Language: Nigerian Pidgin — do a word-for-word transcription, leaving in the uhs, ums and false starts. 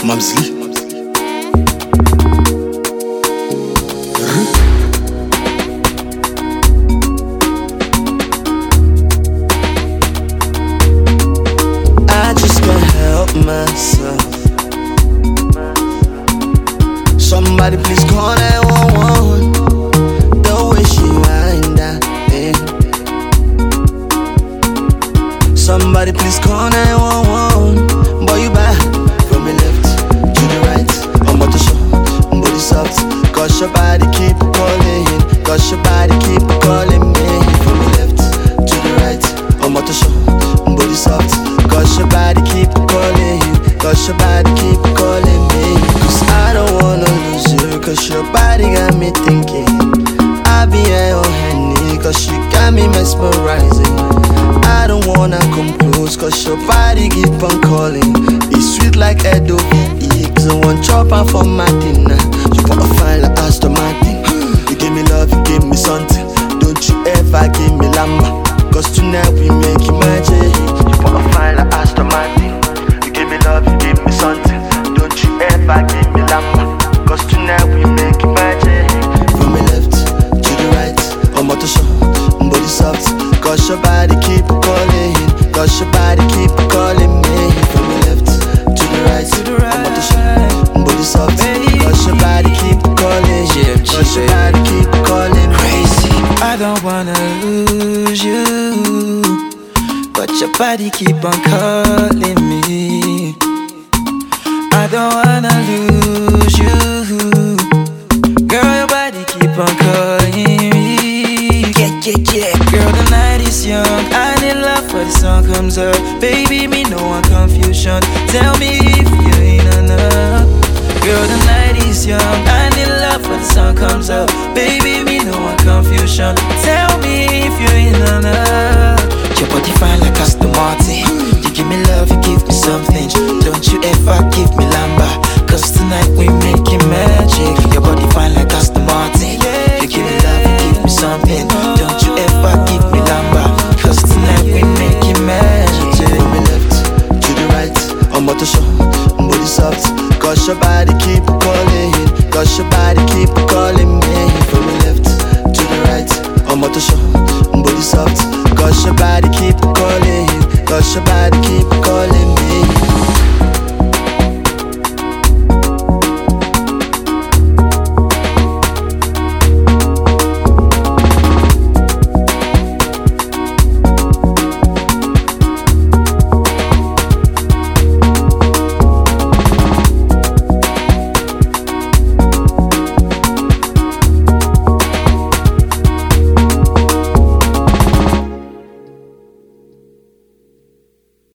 Mamsli. I just can't help myself. Somebody please call nine one one. The way she wind that thing. Somebody please call nine one one. Boy, you back from the left to the right. I'm about to show body soft. Cause your body keep calling. Cause your body keep calling me. From the left to the right. I'm about to show body soft. Cause your body keep calling. Cause your body keep calling me. Cause I don't wanna lose you. Cause your body got me thinking I be on Henny. Cause you got me mesmerizing. I don't wanna come close. Cause your body keep on calling. It's sweet like Edo V E. Cause I want chopper for my dinner. You put a fine like Aston Martin. You give me love, you give me something. Don't you ever give me lamba. Cause tonight we make it magic. You put a fine like Aston Martin. You give me love, you give me something. Don't you ever give me lamba. Cause tonight we make it magic. From the left to the right, I'm about to show body soft. Cause your body keep calling. Cause your body keep calling me. From the left to the right, I'm about to show body soft. Cause your body keep calling. Cause your body keep calling crazy. I don't wanna lose you, but your body keep on calling me. I don't wanna lose you, girl, your body keep on calling me. Yeah, yeah, yeah. Girl, the night is young, I need love for the sun comes up. Baby, me no one confusion. Tell me if you ain't enough. Girl, the night is young, I need love for the sun comes up. Baby, me no one confusion. Tell me if you ain't enough. Your body fine like Aston Martin. You give me love, you give me something. Don't you ever give me lamba. Cause tonight we making magic. Your body fine like Aston Martin. You give me love, you give me something. Don't you ever give me lamba. Cause tonight we making magic. From the left to the right, I'm about to show body soft. Cause your body keep calling. Cause your body keep calling me. From the left to the right, I'm about to show body soft. Cause your body keep calling. Cause your body keep